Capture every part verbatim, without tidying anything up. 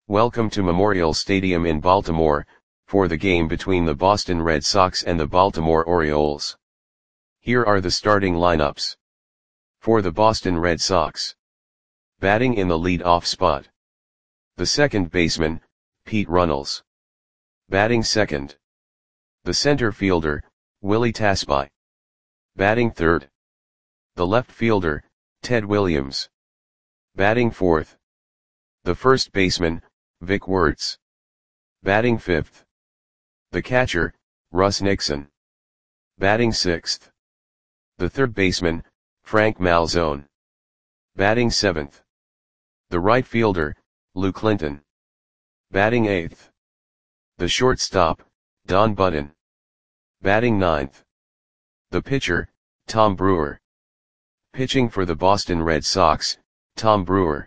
Welcome to Memorial Stadium in Baltimore, for the game between the Boston Red Sox and the Baltimore Orioles. Here are the starting lineups. For the Boston Red Sox. Batting in the lead-off spot. The second baseman, Pete Runnels. Batting second. The center fielder, Willie Tasby. Batting third. The left fielder, Ted Williams. Batting fourth. The first baseman, Vic Wertz. Batting fifth. The catcher, Russ Nixon. Batting sixth. The third baseman, Frank Malzone. Batting seventh. The right fielder, Lou Clinton. Batting eighth. The shortstop, Don Button. Batting ninth. The pitcher, Tom Brewer. Pitching for the Boston Red Sox, Tom Brewer.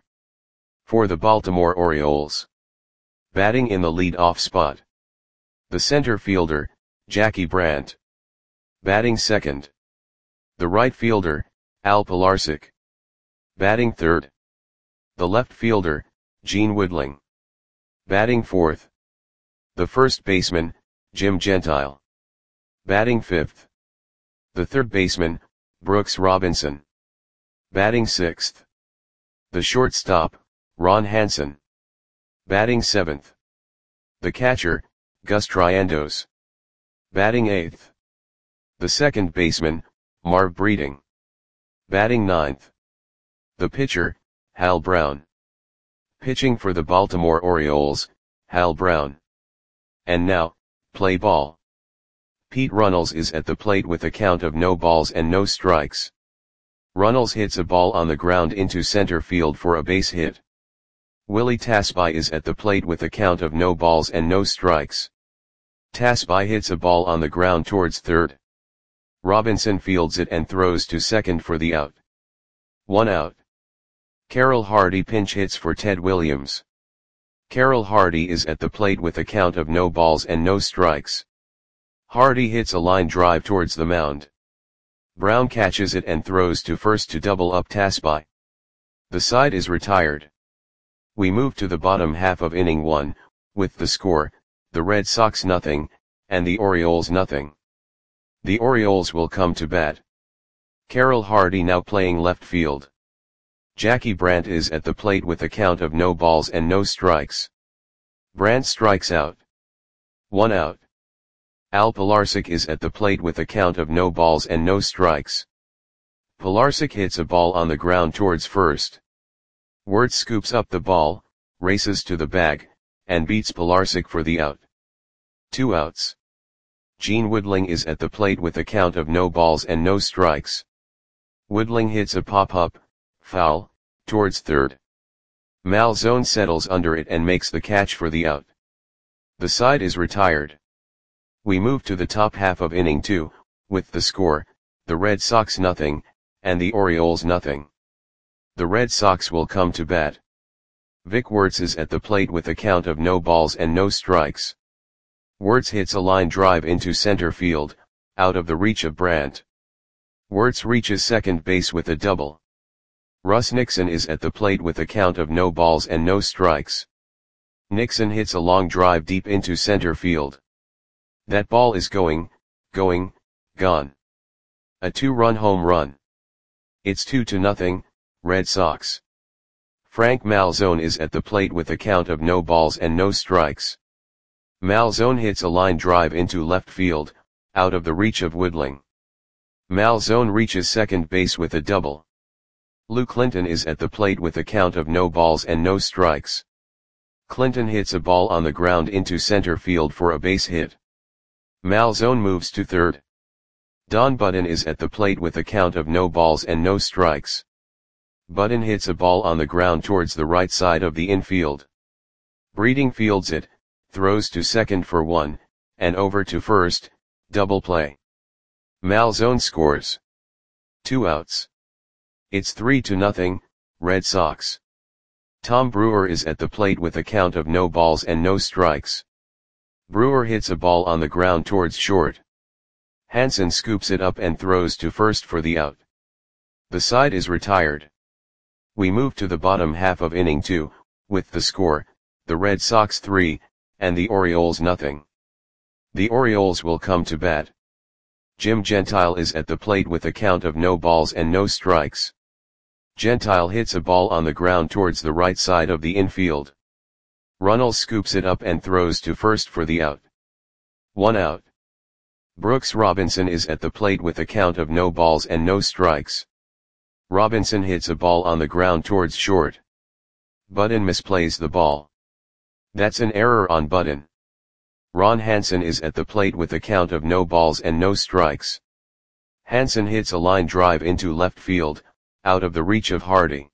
For the Baltimore Orioles. Batting in the lead-off spot. The center fielder, Jackie Brandt. Batting second. The right fielder, Al Pilarczyk. Batting third. The left fielder, Gene Woodling. Batting fourth. The first baseman, Jim Gentile. Batting fifth. The third baseman, Brooks Robinson. Batting sixth. The shortstop, Ron Hansen. Batting seventh. The catcher, Gus Triandos. Batting eighth. The second baseman, Marv Breeding. Batting ninth. The pitcher, Hal Brown. Pitching for the Baltimore Orioles, Hal Brown. And now, play ball. Pete Runnels is at the plate with a count of no balls and no strikes. Runnels hits a ball on the ground into center field for a base hit. Willie Tasby is at the plate with a count of no balls and no strikes. Tasby hits a ball on the ground towards third. Robinson fields it and throws to second for the out. One out. Carroll Hardy pinch hits for Ted Williams. Carroll Hardy is at the plate with a count of no balls and no strikes. Hardy hits a line drive towards the mound. Brown catches it and throws to first to double up Tasby. The side is retired. We move to the bottom half of inning one, with the score, the Red Sox nothing, and the Orioles nothing. The Orioles will come to bat. Carroll Hardy now playing left field. Jackie Brandt is at the plate with a count of no balls and no strikes. Brandt strikes out. One out. Al Pilarczyk is at the plate with a count of no balls and no strikes. Pilarczyk hits a ball on the ground towards first. Wertz scoops up the ball, races to the bag, and beats Pilarczyk for the out. Two outs. Gene Woodling is at the plate with a count of no balls and no strikes. Woodling hits a pop-up, foul, towards third. Malzone settles under it and makes the catch for the out. The side is retired. We move to the top half of inning two, with the score, the Red Sox nothing, and the Orioles nothing. The Red Sox will come to bat. Vic Wertz is at the plate with a count of no balls and no strikes. Wertz hits a line drive into center field, out of the reach of Brandt. Wertz reaches second base with a double. Russ Nixon is at the plate with a count of no balls and no strikes. Nixon hits a long drive deep into center field. That ball is going, going, gone. A two-run home run. It's two to nothing, Red Sox. Frank Malzone is at the plate with a count of no balls and no strikes. Malzone hits a line drive into left field, out of the reach of Woodling. Malzone reaches second base with a double. Lou Clinton is at the plate with a count of no balls and no strikes. Clinton hits a ball on the ground into center field for a base hit. Malzone moves to third. Don Button is at the plate with a count of no balls and no strikes. Button hits a ball on the ground towards the right side of the infield. Breeding fields it, throws to second for one, and over to first, double play. Malzone scores. Two outs. It's three to nothing, Red Sox. Tom Brewer is at the plate with a count of no balls and no strikes. Brewer hits a ball on the ground towards short. Hansen scoops it up and throws to first for the out. The side is retired. We move to the bottom half of inning two, with the score, the Red Sox three, and the Orioles nothing. The Orioles will come to bat. Jim Gentile is at the plate with a count of no balls and no strikes. Gentile hits a ball on the ground towards the right side of the infield. Runnels scoops it up and throws to first for the out. One out. Brooks Robinson is at the plate with a count of no balls and no strikes. Robinson hits a ball on the ground towards short. Budden misplays the ball. That's an error on Budden. Ron Hansen is at the plate with a count of no balls and no strikes. Hansen hits a line drive into left field, out of the reach of Hardy.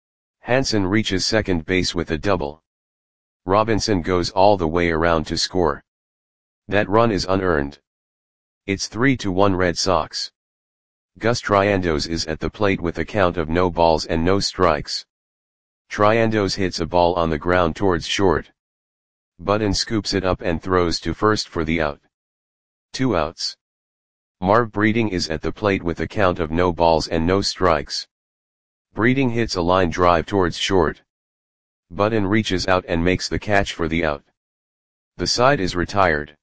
Hansen reaches second base with a double. Robinson goes all the way around to score. That run is unearned. It's three to one Red Sox. Gus Triandos is at the plate with a count of no balls and no strikes. Triandos hits a ball on the ground towards short. Budden scoops it up and throws to first for the out. Two outs. Marv Breeding is at the plate with a count of no balls and no strikes. Breeding hits a line drive towards short. Budden reaches out and makes the catch for the out. The side is retired.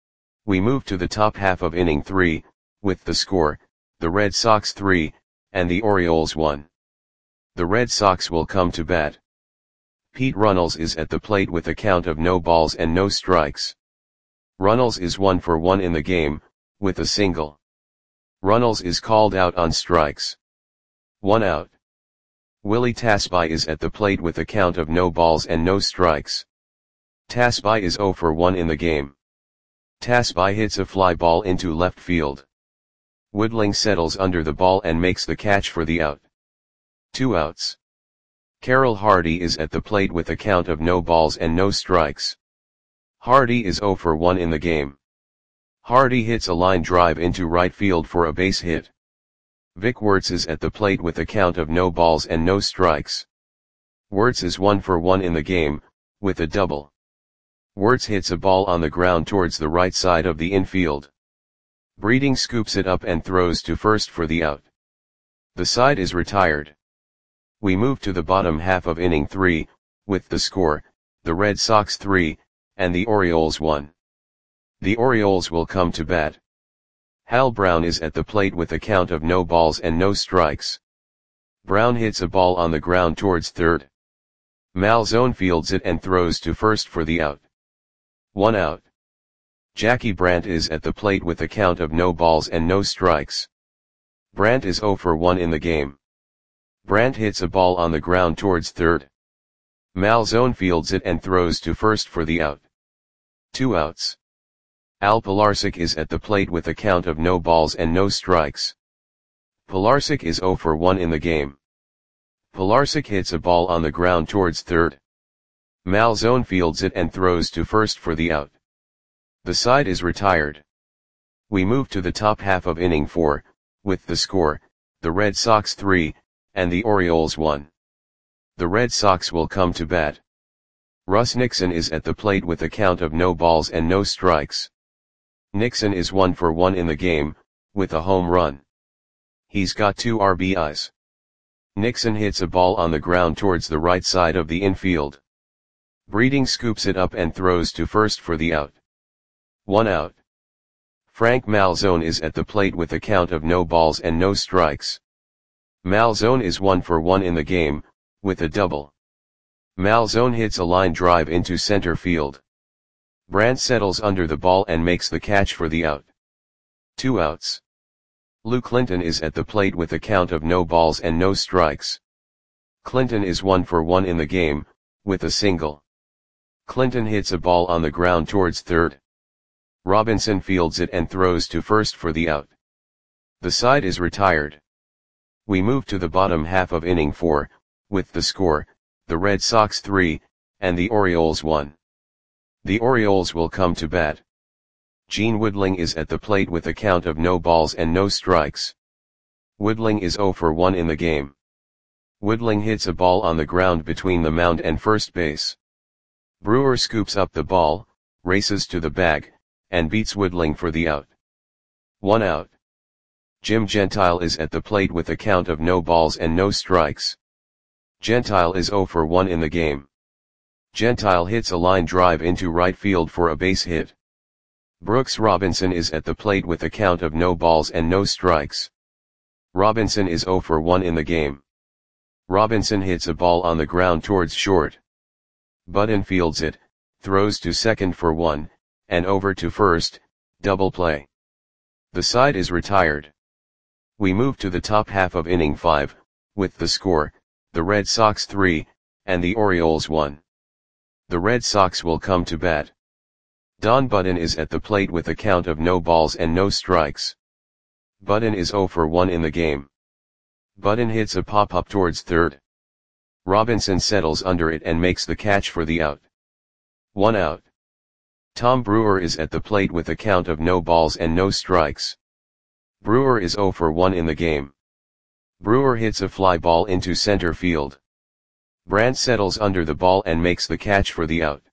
We move to the top half of inning three, with the score, the Red Sox three, and the Orioles one. The Red Sox will come to bat. Pete Runnels is at the plate with a count of no balls and no strikes. Runnels is one for one in the game, with a single. Runnels is called out on strikes. One out. Willie Tasby is at the plate with a count of no balls and no strikes. Tasby is zero for one in the game. Tasby hits a fly ball into left field. Woodling settles under the ball and makes the catch for the out. Two outs. Carroll Hardy is at the plate with a count of no balls and no strikes. Hardy is zero for one in the game. Hardy hits a line drive into right field for a base hit. Vic Wertz is at the plate with a count of no balls and no strikes. Wertz is one for one in the game, with a double. Wertz hits a ball on the ground towards the right side of the infield. Breeding scoops it up and throws to first for the out. The side is retired. We move to the bottom half of inning three, with the score, the Red Sox three, and the Orioles one. The Orioles will come to bat. Hal Brown is at the plate with a count of no balls and no strikes. Brown hits a ball on the ground towards third. Malzone fields it and throws to first for the out. One out. Jackie Brandt is at the plate with a count of no balls and no strikes. Brandt is zero for one in the game. Brandt hits a ball on the ground towards third. Malzone fields it and throws to first for the out. Two outs. Al Pilarczyk is at the plate with a count of no balls and no strikes. Pilarczyk is zero for one in the game. Pilarczyk hits a ball on the ground towards third. Malzone fields it and throws to first for the out. The side is retired. We move to the top half of inning four, with the score, the Red Sox three, and the Orioles one. The Red Sox will come to bat. Russ Nixon is at the plate with a count of no balls and no strikes. Nixon is one for one in the game, with a home run. He's got two R B Is. Nixon hits a ball on the ground towards the right side of the infield. Breeding scoops it up and throws to first for the out. One out. Frank Malzone is at the plate with a count of no balls and no strikes. Malzone is one for one in the game, with a double. Malzone hits a line drive into center field. Brandt settles under the ball and makes the catch for the out. Two outs. Lou Clinton is at the plate with a count of no balls and no strikes. Clinton is one for one in the game, with a single. Clinton hits a ball on the ground towards third. Robinson fields it and throws to first for the out. The side is retired. We move to the bottom half of inning four, with the score, the Red Sox three, and the Orioles one. The Orioles will come to bat. Gene Woodling is at the plate with a count of no balls and no strikes. Woodling is zero for one in the game. Woodling hits a ball on the ground between the mound and first base. Brewer scoops up the ball, races to the bag, and beats Woodling for the out. One out. Jim Gentile is at the plate with a count of no balls and no strikes. Gentile is zero for one in the game. Gentile hits a line drive into right field for a base hit. Brooks Robinson is at the plate with a count of no balls and no strikes. Robinson is oh for one in the game. Robinson hits a ball on the ground towards short. Button fields it, throws to second for one, and over to first, double play. The side is retired. We move to the top half of inning five, with the score, the Red Sox three, and the Orioles one. The Red Sox will come to bat. Don Button is at the plate with a count of no balls and no strikes. Button is oh for one in the game. Button hits a pop-up towards third. Robinson settles under it and makes the catch for the out. One out. Tom Brewer is at the plate with a count of no balls and no strikes. Brewer is oh for one in the game. Brewer hits a fly ball into center field. Brandt settles under the ball and makes the catch for the out.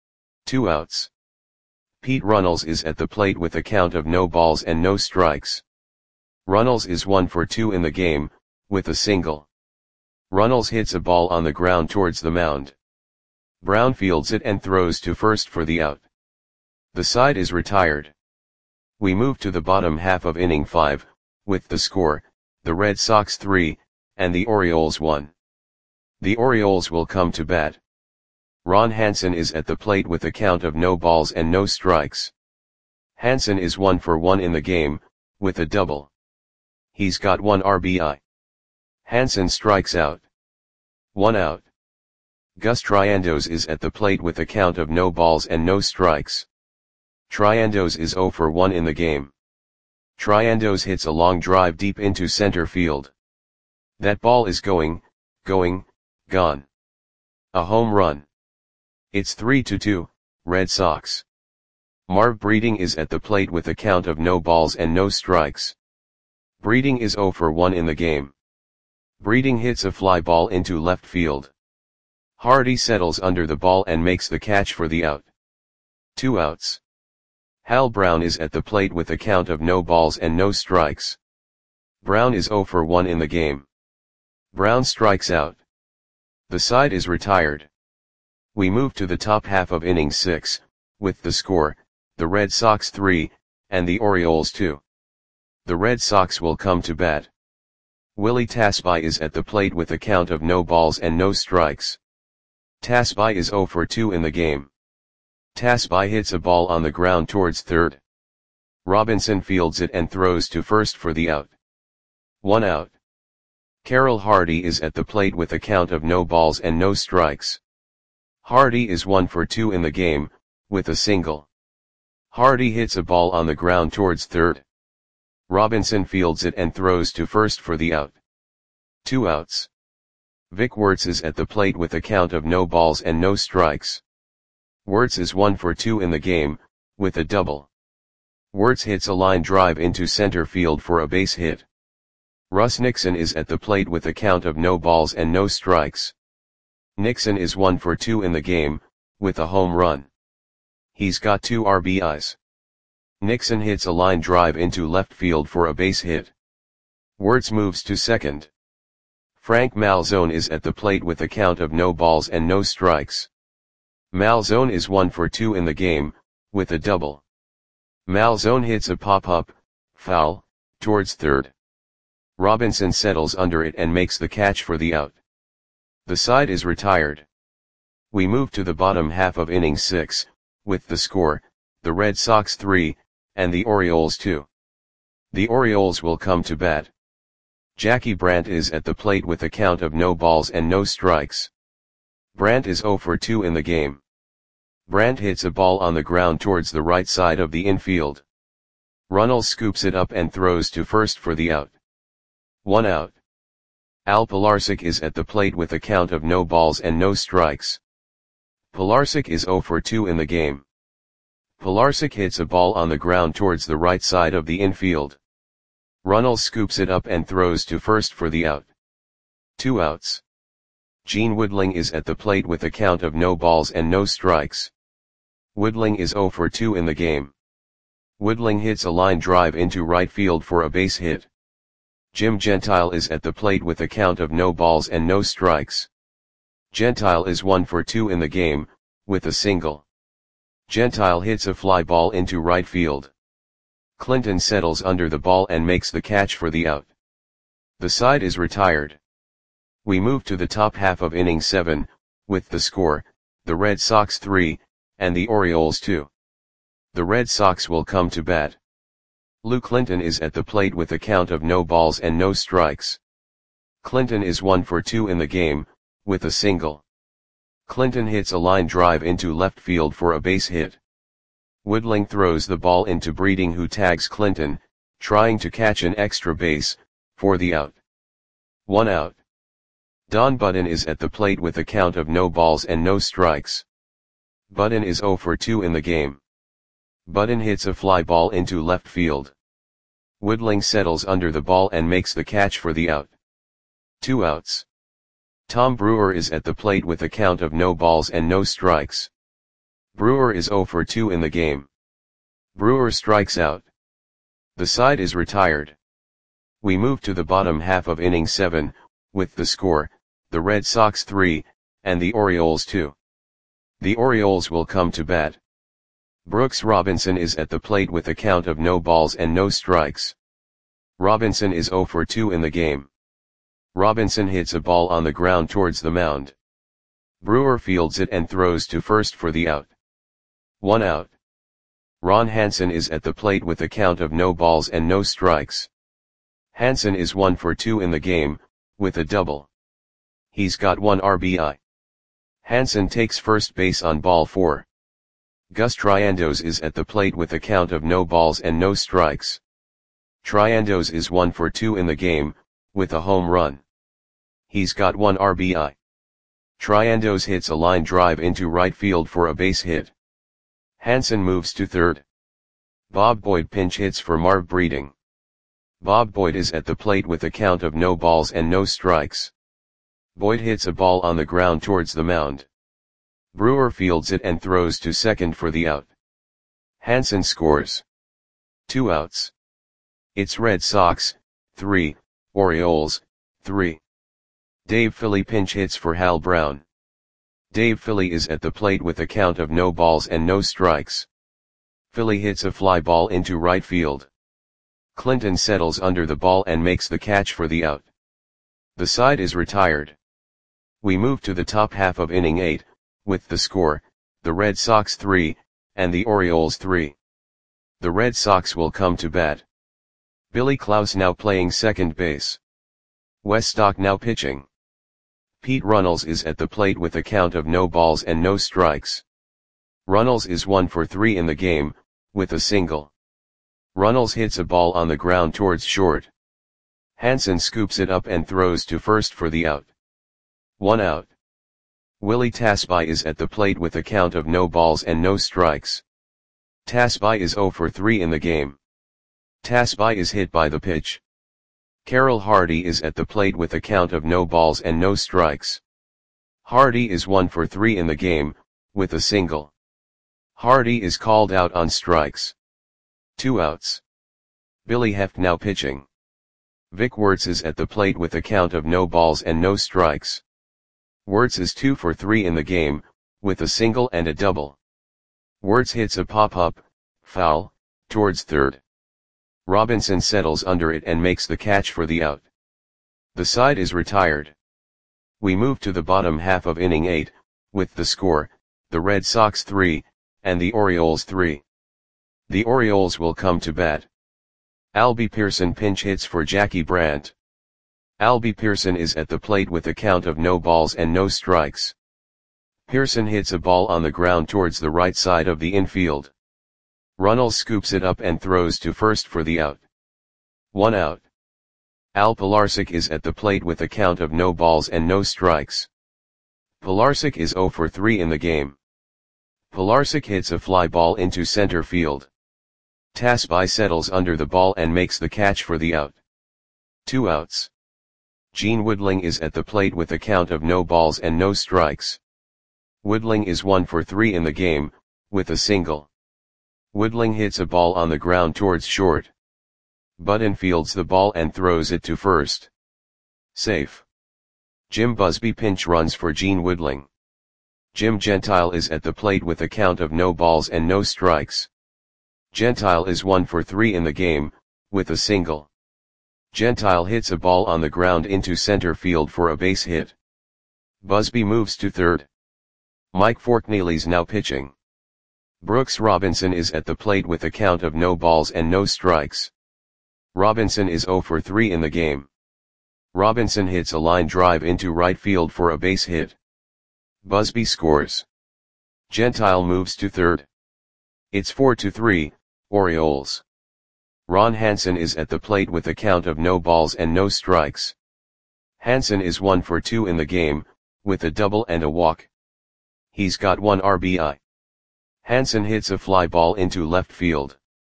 Two outs. Pete Runnels is at the plate with a count of no balls and no strikes. Runnels is one for two in the game, with a single. Runnels hits a ball on the ground towards the mound. Brown fields it and throws to first for the out. The side is retired. We move to the bottom half of inning five, with the score, the Red Sox three, and the Orioles one. The Orioles will come to bat. Ron Hansen is at the plate with a count of no balls and no strikes. Hansen is one for one in the game, with a double. He's got one R B I. Hansen strikes out. One out. Gus Triandos is at the plate with a count of no balls and no strikes. Triandos is oh for one in the game. Triandos hits a long drive deep into center field. That ball is going, going, gone. A home run. It's three to two, Red Sox. Marv Breeding is at the plate with a count of no balls and no strikes. Breeding is oh for one in the game. Breeding hits a fly ball into left field. Hardy settles under the ball and makes the catch for the out. Two outs. Hal Brown is at the plate with a count of no balls and no strikes. Brown is oh for one in the game. Brown strikes out. The side is retired. We move to the top half of inning six, with the score, the Red Sox three, and the Orioles two. The Red Sox will come to bat. Willie Tasby is at the plate with a count of no balls and no strikes. Tasby is oh for two in the game. Tasby hits a ball on the ground towards third. Robinson fields it and throws to first for the out. One out. Carroll Hardy is at the plate with a count of no balls and no strikes. Hardy is one for two in the game, with a single. Hardy hits a ball on the ground towards third. Robinson fields it and throws to first for the out. Two outs. Vic Wertz is at the plate with a count of no balls and no strikes. Wertz is one for two in the game, with a double. Wertz hits a line drive into center field for a base hit. Russ Nixon is at the plate with a count of no balls and no strikes. Nixon is one for two in the game, with a home run. He's got two R B Is. Nixon hits a line drive into left field for a base hit. Wertz moves to second. Frank Malzone is at the plate with a count of no balls and no strikes. Malzone is one for two in the game, with a double. Malzone hits a pop-up, foul, towards third. Robinson settles under it and makes the catch for the out. The side is retired. We move to the bottom half of inning six, with the score, the Red Sox three, and the Orioles two. The Orioles will come to bat. Jackie Brandt is at the plate with a count of no balls and no strikes. Brandt is oh for two in the game. Brandt hits a ball on the ground towards the right side of the infield. Runnels scoops it up and throws to first for the out. One out. Al Pilarczyk is at the plate with a count of no balls and no strikes. Pilarczyk is oh for two in the game. Pilarczyk hits a ball on the ground towards the right side of the infield. Runnels scoops it up and throws to first for the out. Two outs. Gene Woodling is at the plate with a count of no balls and no strikes. Woodling is oh for two in the game. Woodling hits a line drive into right field for a base hit. Jim Gentile is at the plate with a count of no balls and no strikes. Gentile is one for two in the game, with a single. Gentile hits a fly ball into right field. Clinton settles under the ball and makes the catch for the out. The side is retired. We move to the top half of inning seven, with the score, the Red Sox three, and the Orioles two. The Red Sox will come to bat. Lou Clinton is at the plate with a count of no balls and no strikes. Clinton is one for two in the game, with a single. Clinton hits a line drive into left field for a base hit. Woodling throws the ball into Breeding, who tags Clinton, trying to catch an extra base, for the out. One out. Don Budden is at the plate with a count of no balls and no strikes. Budden is oh for two in the game. Budden hits a fly ball into left field. Woodling settles under the ball and makes the catch for the out. Two outs. Tom Brewer is at the plate with a count of no balls and no strikes. Brewer is oh for two in the game. Brewer strikes out. The side is retired. We move to the bottom half of inning seven, with the score, the Red Sox three, and the Orioles two. The Orioles will come to bat. Brooks Robinson is at the plate with a count of no balls and no strikes. Robinson is oh for two in the game. Robinson hits a ball on the ground towards the mound. Brewer fields it and throws to first for the out. One out. Ron Hansen is at the plate with a count of no balls and no strikes. Hansen is one for two in the game, with a double. He's got one R B I. Hansen takes first base on ball four. Gus Triandos is at the plate with a count of no balls and no strikes. Triandos is one for two in the game, with a home run. He's got one R B I. Triandos hits a line drive into right field for a base hit. Hansen moves to third. Bob Boyd pinch hits for Marv Breeding. Bob Boyd is at the plate with a count of no balls and no strikes. Boyd hits a ball on the ground towards the mound. Brewer fields it and throws to second for the out. Hansen scores. Two outs. It's Red Sox, three, Orioles, three. Dave Philly pinch hits for Hal Brown. Dave Philly is at the plate with a count of no balls and no strikes. Philly hits a fly ball into right field. Clinton settles under the ball and makes the catch for the out. The side is retired. We move to the top half of inning eight, with the score, the Red Sox three, and the Orioles three. The Red Sox will come to bat. Billy Klaus now playing second base. Wes Stock now pitching. Pete Runnels is at the plate with a count of no balls and no strikes. Runnels is one for three in the game, with a single. Runnels hits a ball on the ground towards short. Hansen scoops it up and throws to first for the out. One out. Willie Tasby is at the plate with a count of no balls and no strikes. Tasby is oh for three in the game. Tasby is hit by the pitch. Carroll Hardy is at the plate with a count of no balls and no strikes. Hardy is one for three in the game, with a single. Hardy is called out on strikes. Two outs. Billy Heft now pitching. Vic Wertz is at the plate with a count of no balls and no strikes. Wertz is two for three in the game, with a single and a double. Wertz hits a pop-up, foul, towards third. Robinson settles under it and makes the catch for the out. The side is retired. We move to the bottom half of inning eight, with the score, the Red Sox three, and the Orioles three. The Orioles will come to bat. Albie Pearson pinch hits for Jackie Brandt. Albie Pearson is at the plate with a count of no balls and no strikes. Pearson hits a ball on the ground towards the right side of the infield. Runnels scoops it up and throws to first for the out. One out. Al Pilarczyk is at the plate with a count of no balls and no strikes. Pilarczyk is oh for three in the game. Pilarczyk hits a fly ball into center field. Tasby settles under the ball and makes the catch for the out. Two outs. Gene Woodling is at the plate with a count of no balls and no strikes. Woodling is one for three in the game, with a single. Woodling hits a ball on the ground towards short. Budden fields the ball and throws it to first. Safe. Jim Busby pinch runs for Gene Woodling. Jim Gentile is at the plate with a count of no balls and no strikes. Gentile is one for three in the game, with a single. Gentile hits a ball on the ground into center field for a base hit. Busby moves to third. Mike Forkneely's now pitching. Brooks Robinson is at the plate with a count of no balls and no strikes. Robinson is zero for three in the game. Robinson hits a line drive into right field for a base hit. Busby scores. Gentile moves to third. It's four to three, Orioles. Ron Hansen is at the plate with a count of no balls and no strikes. Hansen is one for two in the game, with a double and a walk. He's got one R B I. Hansen hits a fly ball into left field.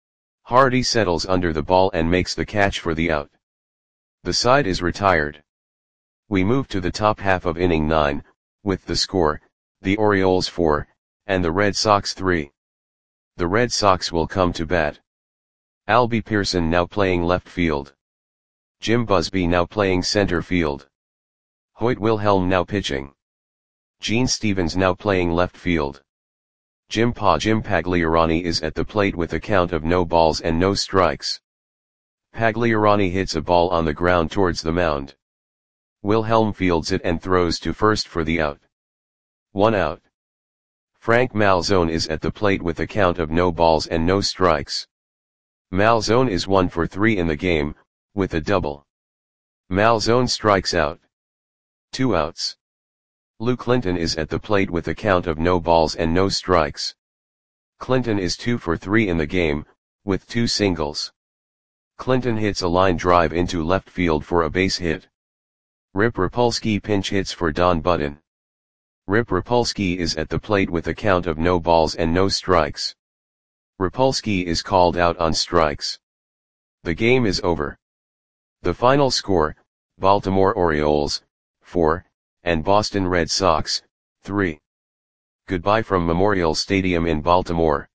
Hardy settles under the ball and makes the catch for the out. The side is retired. We move to the top half of inning nine, with the score, the Orioles four, and the Red Sox three. The Red Sox will come to bat. Albie Pearson now playing left field. Jim Busby now playing center field. Hoyt Wilhelm now pitching. Gene Stevens now playing left field. Jim Pa Jim Pagliarani is at the plate with a count of no balls and no strikes. Pagliarani hits a ball on the ground towards the mound. Wilhelm fields it and throws to first for the out. One out. Frank Malzone is at the plate with a count of no balls and no strikes. Malzone is one for three in the game, with a double. Malzone strikes out. Two outs. Lou Clinton is at the plate with a count of no balls and no strikes. Clinton is two for three in the game, with two singles. Clinton hits a line drive into left field for a base hit. Rip Rapolsky pinch hits for Don Button. Rip Rapolsky is at the plate with a count of no balls and no strikes. Rapolsky is called out on strikes. The game is over. The final score, Baltimore Orioles, four, and Boston Red Sox, three. Goodbye from Memorial Stadium in Baltimore.